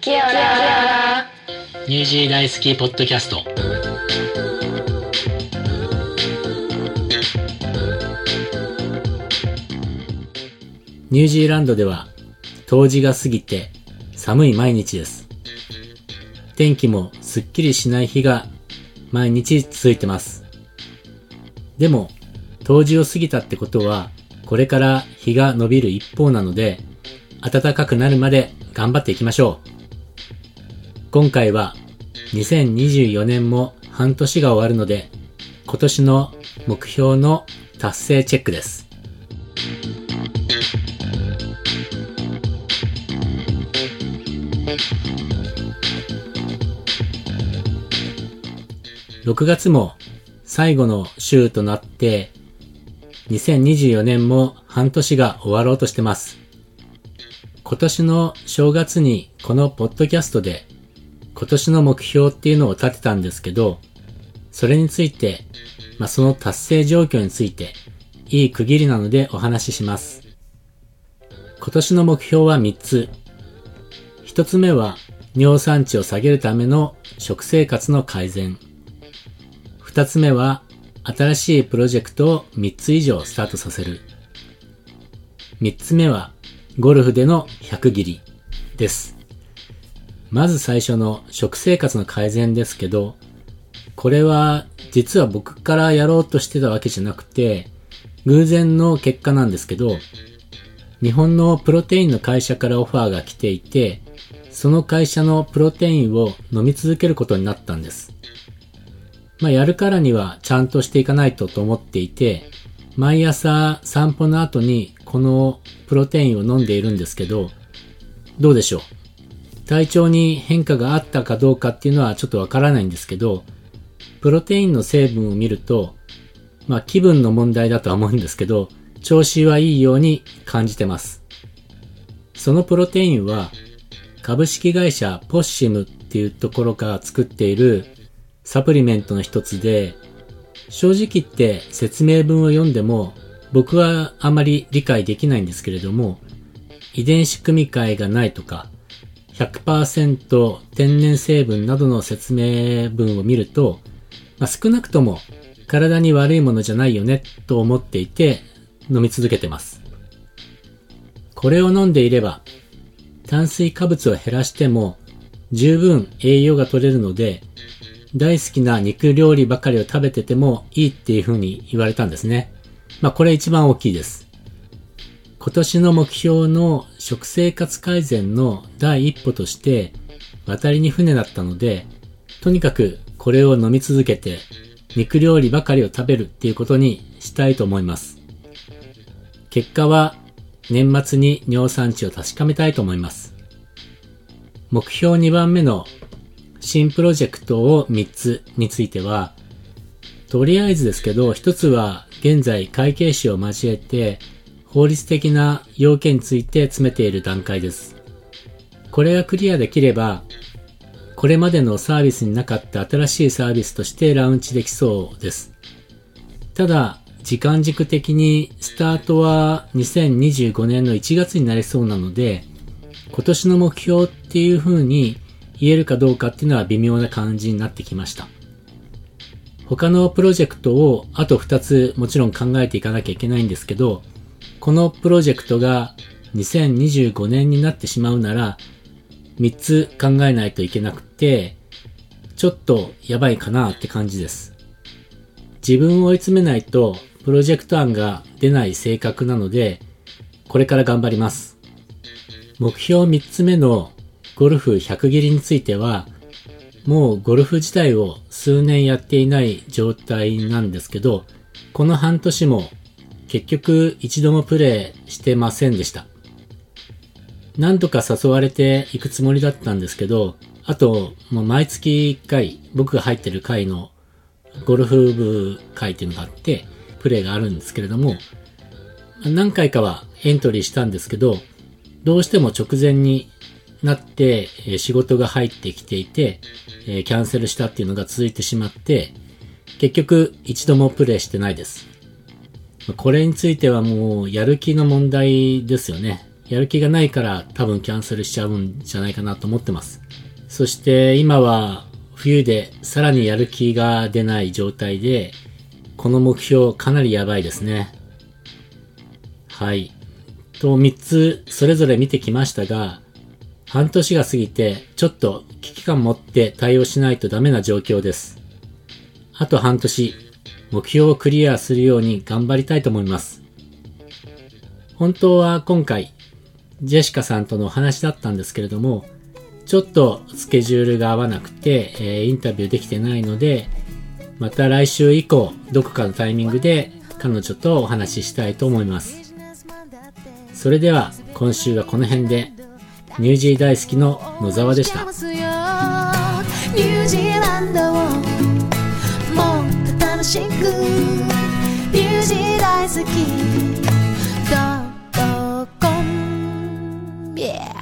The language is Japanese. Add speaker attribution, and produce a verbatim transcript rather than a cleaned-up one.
Speaker 1: キアラ
Speaker 2: ニュージー大好きポッドキャスト。ニュージーランドでは冬至が過ぎて寒い毎日です。天気もすっきりしない日が毎日続いてます。でも冬至を過ぎたってことはこれから日が伸びる一方なので、暖かくなるまで頑張っていきましょう。今回はにせんにじゅうよねんも半年が終わるので、今年の目標の達成チェックです。ろくがつも最後の週となって、にせんにじゅうよねんも半年が終わろうとしてます。今年の正月にこのポッドキャストで今年の目標っていうのを立てたんですけど、それについて、まあ、その達成状況についていい区切りなのでお話しします。今年の目標はみっつ。ひとつめは尿酸値を下げるための食生活の改善。ふたつめは新しいプロジェクトをみっつ以上スタートさせる。みっつめはゴルフでのひゃく切りです。まず最初の食生活の改善ですけど、これは実は僕からやろうとしてたわけじゃなくて、偶然の結果なんですけど、日本のプロテインの会社からオファーが来ていて、その会社のプロテインを飲み続けることになったんです。まあやるからにはちゃんとしていかないとと思っていて、毎朝散歩の後にこのプロテインを飲んでいるんですけど、どうでしょう。体調に変化があったかどうかっていうのはちょっとわからないんですけど、プロテインの成分を見ると、まあ気分の問題だとは思うんですけど、調子はいいように感じてます。そのプロテインは株式会社ポッシムっていうところが作っているサプリメントの一つで、正直言って説明文を読んでも僕はあまり理解できないんですけれども、遺伝子組み換えがないとか ひゃくパーセント 天然成分などの説明文を見ると、まあ、少なくとも体に悪いものじゃないよねと思っていて飲み続けてます。これを飲んでいれば炭水化物を減らしても十分栄養が取れるので、大好きな肉料理ばかりを食べててもいいっていう風に言われたんですね。まあこれ一番大きいです。今年の目標の食生活改善の第一歩として渡りに船だったので、とにかくこれを飲み続けて肉料理ばかりを食べるっていうことにしたいと思います。結果は年末に尿酸値を確かめたいと思います。目標にばんめの新プロジェクトをみっつについては、とりあえずですけど、一つは現在会計士を交えて法律的な要件について詰めている段階です。これがクリアできれば、これまでのサービスになかった新しいサービスとしてラウンチできそうです。ただ、時間軸的にスタートはにせんにじゅうごねんのいちがつになりそうなので、今年の目標っていう風に言えるかどうかっていうのは微妙な感じになってきました。他のプロジェクトをあとふたつもちろん考えていかなきゃいけないんですけど、このプロジェクトがにせんにじゅうごねんになってしまうならみっつ考えないといけなくて、ちょっとやばいかなって感じです。自分を追い詰めないとプロジェクト案が出ない性格なので、これから頑張ります。目標みっつめのゴルフひゃく切りについては、もうゴルフ自体を数年やっていない状態なんですけど、この半年も結局一度もプレイしてませんでした。何度か誘われていくつもりだったんですけど、あともう毎月いっかい僕が入ってる会のゴルフ部会っていうのがあってプレイがあるんですけれども、何回かはエントリーしたんですけど、どうしても直前になって仕事が入ってきていてキャンセルしたっていうのが続いてしまって、結局一度もプレイしてないです。これについてはもうやる気の問題ですよね。 やる気がないから多分キャンセルしちゃうんじゃないかなと思ってます。そして今は冬でさらにやる気が出ない状態で、この目標かなりやばいですね。はい。とみっつそれぞれ見てきましたが、半年が過ぎてちょっと危機感持って対応しないとダメな状況です。あと半年、目標をクリアするように頑張りたいと思います。本当は今回、ジェシカさんとのお話だったんですけれども、ちょっとスケジュールが合わなくて、えー、インタビューできてないので、また来週以降、どこかのタイミングで彼女とお話ししたいと思います。それでは今週はこの辺で、ニュージー大好きの野沢でした。ニュージーランドをもっと楽しく、ニュージー大好きドットコム、yeah